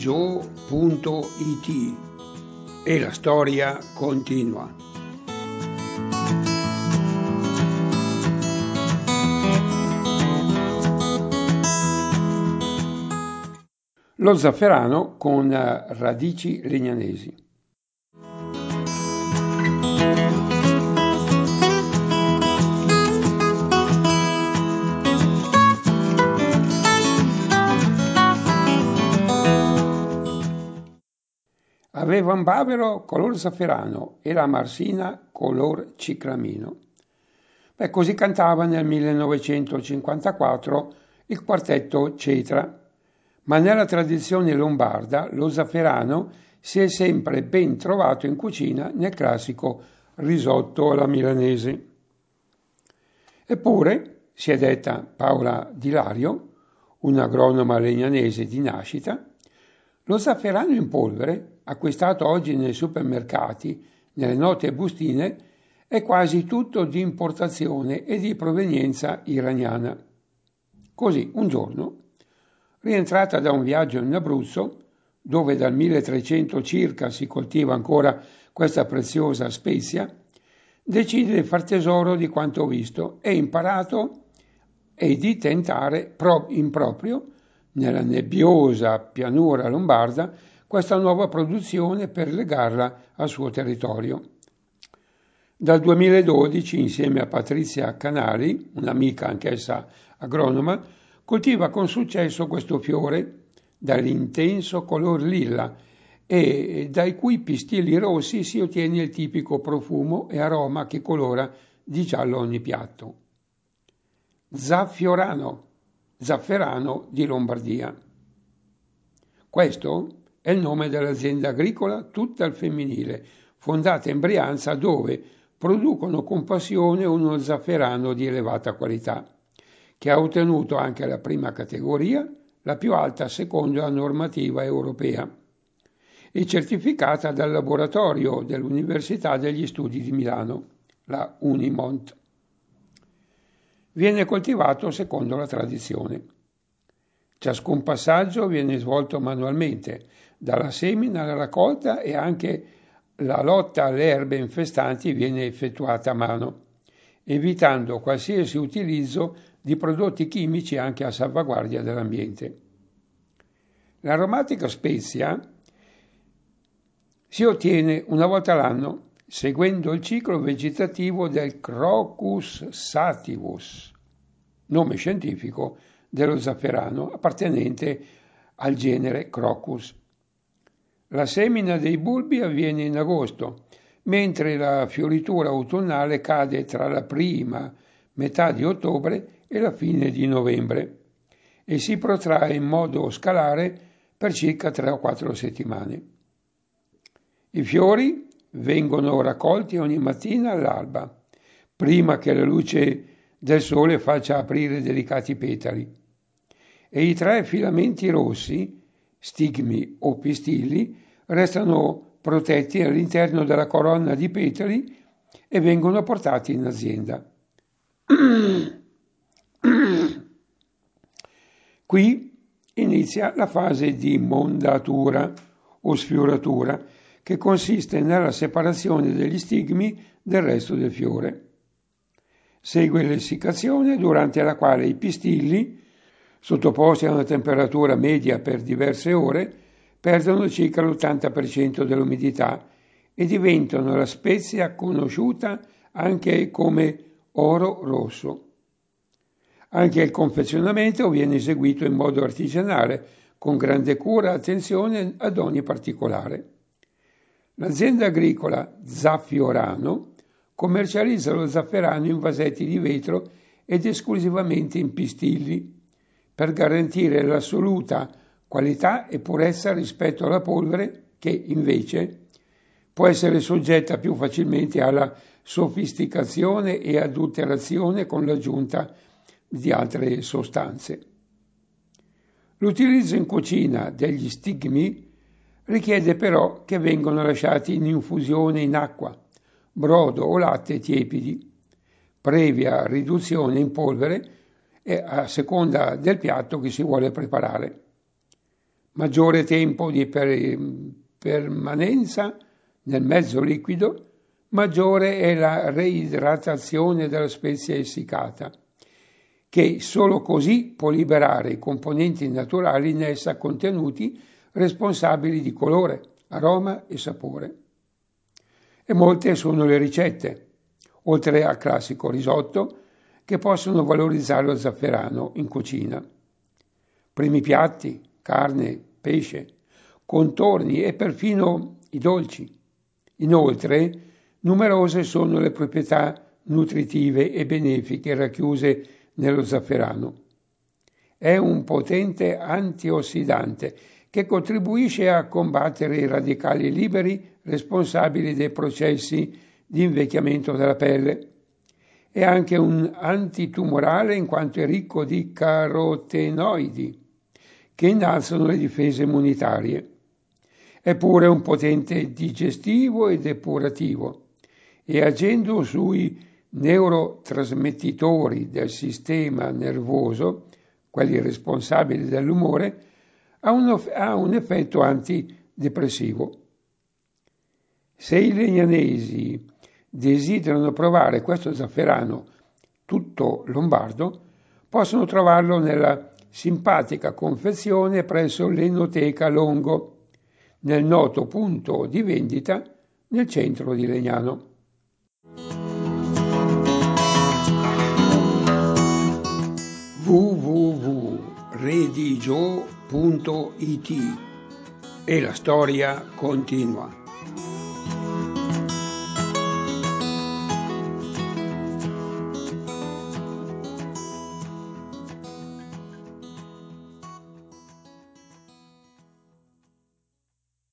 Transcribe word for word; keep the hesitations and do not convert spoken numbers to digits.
joe punto it e la storia continua. Lo zafferano con radici legnanesi. Aveva un bavero color zafferano e la marsina color ciclamino. Beh, così cantava nel millenovecentocinquantaquattro il quartetto Cetra, ma nella tradizione lombarda lo zafferano si è sempre ben trovato in cucina nel classico risotto alla milanese. Eppure, si è detta Paola Di Lario, un'agronoma legnanese di nascita, lo zafferano in polvere, acquistato oggi nei supermercati, nelle note bustine, è quasi tutto di importazione e di provenienza iraniana. Così, un giorno, rientrata da un viaggio in Abruzzo, dove dal milletrecento circa si coltiva ancora questa preziosa spezia, decide di far tesoro di quanto visto e imparato e di tentare in proprio, nella nebbiosa pianura lombarda, questa nuova produzione per legarla al suo territorio. Dal duemiladodici, insieme a Patrizia Canali, un'amica anch'essa agronoma, coltiva con successo questo fiore dall'intenso color lilla e dai cui pistilli rossi si ottiene il tipico profumo e aroma che colora di giallo ogni piatto. Zaffiorano, zafferano di Lombardia. Questo è il nome dell'azienda agricola tutta al femminile, fondata in Brianza, dove producono con passione uno zafferano di elevata qualità, che ha ottenuto anche la prima categoria, la più alta secondo la normativa europea, e certificata dal laboratorio dell'Università degli Studi di Milano, la Unimont. Viene coltivato secondo la tradizione. Ciascun passaggio viene svolto manualmente, dalla semina alla raccolta, e anche la lotta alle erbe infestanti viene effettuata a mano, evitando qualsiasi utilizzo di prodotti chimici anche a salvaguardia dell'ambiente. L'aromatica spezia si ottiene una volta l'anno, seguendo il ciclo vegetativo del Crocus sativus, nome scientifico dello zafferano appartenente al genere Crocus. La semina dei bulbi avviene in agosto, mentre la fioritura autunnale cade tra la prima metà di ottobre e la fine di novembre e si protrae in modo scalare per circa tre o quattro settimane. I fiori vengono raccolti ogni mattina all'alba, prima che la luce del sole faccia aprire delicati petali, e i tre filamenti rossi, stigmi o pistilli, restano protetti all'interno della corona di petali e vengono portati in azienda. Qui inizia la fase di mondatura o sfioratura, che consiste nella separazione degli stigmi del resto del fiore. Segue l'essiccazione, durante la quale i pistilli, sottoposti a una temperatura media per diverse ore, perdono circa l'ottanta per cento dell'umidità e diventano la spezia conosciuta anche come oro rosso. Anche il confezionamento viene eseguito in modo artigianale, con grande cura e attenzione ad ogni particolare. L'azienda agricola Zaffiorano commercializza lo zafferano in vasetti di vetro ed esclusivamente in pistilli, per garantire l'assoluta qualità e purezza rispetto alla polvere, che invece può essere soggetta più facilmente alla sofisticazione e adulterazione con l'aggiunta di altre sostanze. L'utilizzo in cucina degli stigmi richiede però che vengano lasciati in infusione in acqua, brodo o latte tiepidi, previa riduzione in polvere e a seconda del piatto che si vuole preparare. maggiore tempo di per- permanenza nel mezzo liquido, maggiore è la reidratazione della spezia essiccata, che solo così può liberare i componenti naturali in essa contenuti responsabili di colore, aroma e sapore. E molte sono le ricette, oltre al classico risotto, che possono valorizzare lo zafferano in cucina. Primi piatti, carne, pesce, contorni e perfino i dolci. Inoltre, numerose sono le proprietà nutritive e benefiche racchiuse nello zafferano. È un potente antiossidante che contribuisce a combattere i radicali liberi responsabili dei processi di invecchiamento della pelle. È anche un antitumorale in quanto è ricco di carotenoidi, che innalzano le difese immunitarie. È pure un potente digestivo e depurativo e agendo sui neurotrasmettitori del sistema nervoso, quelli responsabili dell'umore, ha un, ha un effetto antidepressivo. Se i legnanesi desiderano provare questo zafferano tutto lombardo, possono trovarlo nella simpatica confezione presso l'Enoteca Longo, nel noto punto di vendita nel centro di Legnano. w w w punto redigio punto it E la storia continua.